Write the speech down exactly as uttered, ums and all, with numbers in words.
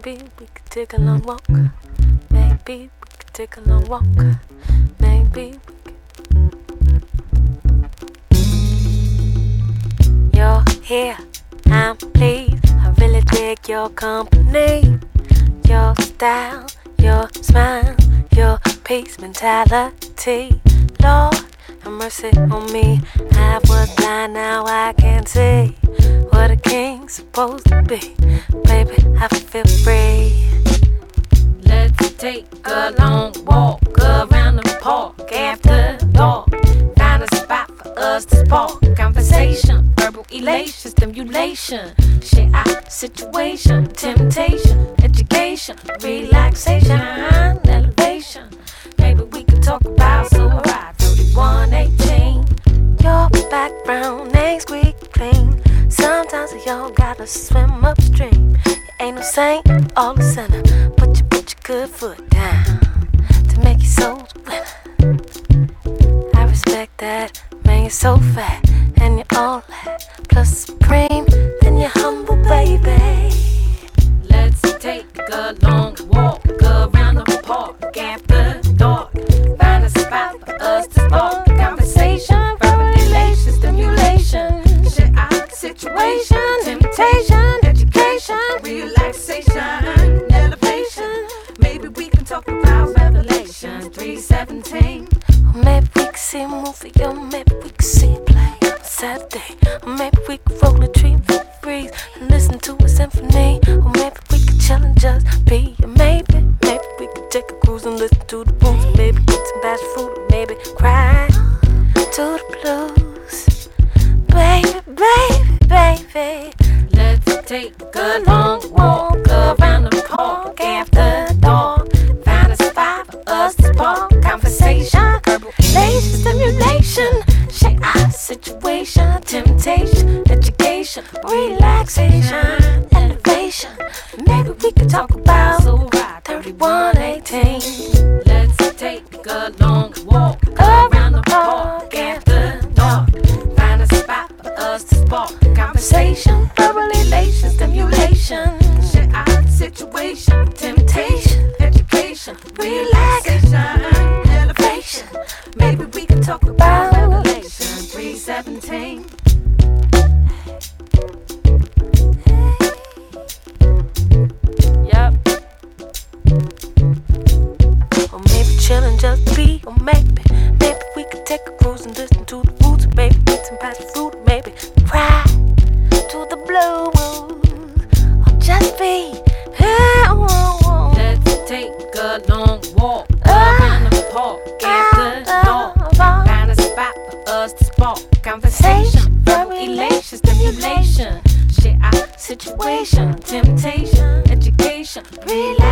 Maybe we could take a long walk. Maybe we could take a long walk. Maybe we could. You're here, I'm pleased. I really dig your company. Your style, your smile, your peace mentality. Lord, have mercy on me. I was blind, now I can see what a king's supposed to be. Baby, I feel free. Let's take a long walk around the park after dark. Find a spot for us to spark conversation, verbal elation, stimulation, share our situation, temptation, education, relaxation, elevation. Maybe we could talk about so right thirty-one eighteen. Your background ain't squeaky clean. Sometimes y'all gotta swim upstream. You ain't no saint, all a sinner, but you put your good foot down to make your soul winner. I respect that, man, you're so fat and you're all that, plus supreme, then you're humble, baby. Let's take a long walk around the park after dark. Find a spot for us to spark conversation, verbal elation, stimulation, share our situation, temptation, education, relaxation, elevation. Maybe we can talk about Revelation three seventeen. Or maybe we could see a movie, or maybe we could see a play on Saturday. Or maybe we could roll a tree for the breeze and listen to a symphony. Or maybe we could chill and just be. Or maybe, maybe we could take a cruise and listen to the blues. Or maybe get some fast food, or maybe cry to the blues. Baby, baby, baby. Let's take a long walk around the park after dark. Find a spot for us to spark conversation, verbal elation, stimulation, share our situation, temptation, education, relaxation, elevation. Maybe we could talk about so right thirty-one eighteen. Let's take a long walk around the park after dark. Find a spot for us to spark conversation, verbal elation, stimulation, share our situation, temptation, education, relaxation, elevation. Maybe we can talk about Revelation three seventeen. Yup. Or maybe chill and just be. Or maybe, maybe we could take a cruise and listen to the roots. Maybe get some fast food. Maybe cry to the blues. Or just be. Let's take a long walk around the park after dark. Find a spot for us to spark conversation, verbal elation, stimulation, share our situation, temptation, education, relaxation.